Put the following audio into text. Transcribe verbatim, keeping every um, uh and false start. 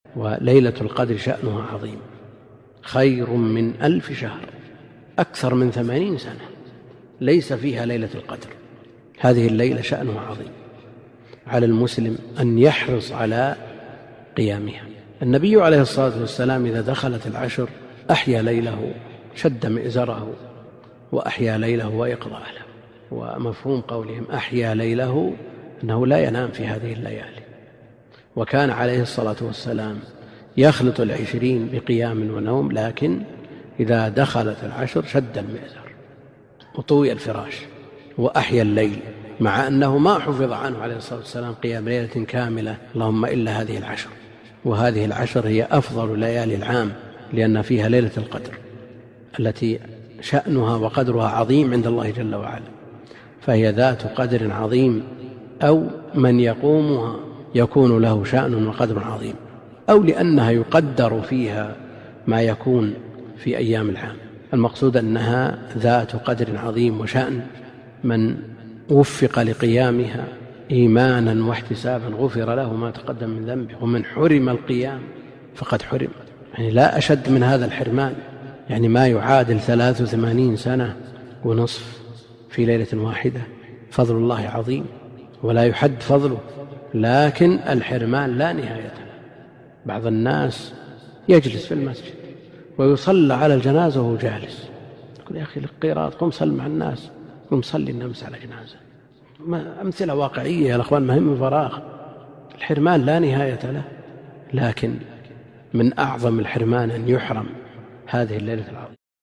وليلة القدر شأنها عظيم، خير من ألف شهر، أكثر من ثمانين سنة ليس فيها ليلة القدر. هذه الليلة شأنها عظيم، على المسلم أن يحرص على قيامها. النبي عليه الصلاة والسلام إذا دخلت العشر أحيا ليله، شد مئزره وأحيا ليله وأيقظ أهله. ومفهوم قولهم أحيا ليله أنه لا ينام في هذه الليالي. وكان عليه الصلاة والسلام يخلط العشرين بقيام ونوم، لكن إذا دخلت العشر شد المئزر وطوي الفراش وأحيا الليل، مع أنه ما حفظ عنه عليه الصلاة والسلام قيام ليلة كاملة اللهم إلا هذه العشر. وهذه العشر هي أفضل ليالي العام، لأن فيها ليلة القدر التي شأنها وقدرها عظيم عند الله جل وعلا، فهي ذات قدر عظيم، أو من يقومها يكون له شأن وقدر عظيم، أو لأنها يقدر فيها ما يكون في أيام العام. المقصود أنها ذات قدر عظيم وشأن. من وفق لقيامها إيمانا واحتسابا غفر له ما تقدم من ذنبه، ومن حرم القيام فقد حرم. يعني لا أشد من هذا الحرمان، يعني ما يعادل ثلاث وثمانين سنة ونصف في ليلة واحدة. فضل الله عظيم ولا يحد فضله، لكن الحرمان لا نهاية له. بعض الناس يجلس في المسجد ويصلى على الجنازة وهو جالس، يقول يا أخي القيراط قم صل مع الناس، قم صلي النمس على جنازة. أمثلة واقعية يا الأخوان، ما هي من فراغ. الحرمان لا نهاية له، لكن من أعظم الحرمان أن يحرم هذه الليلة العظيمة.